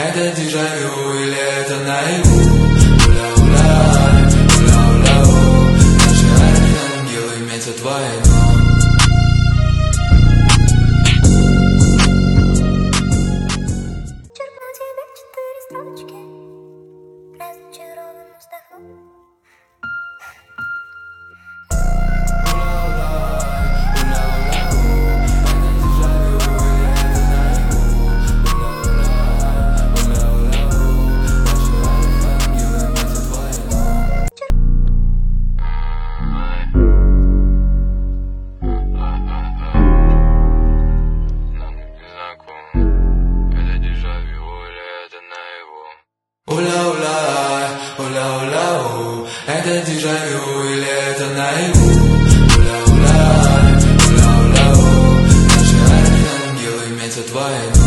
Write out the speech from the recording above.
Это дежавю или это наяву? Уля-уля, уля-уля-у. Наши ангелы метят войну. Черкнул тебе 4 строчки, разочарованно вздохнул. Уля-уля, уля-уля-у. Это дежавю или это наяву? Уля-уля, уля-уля-у. Наши ангелы метят войну.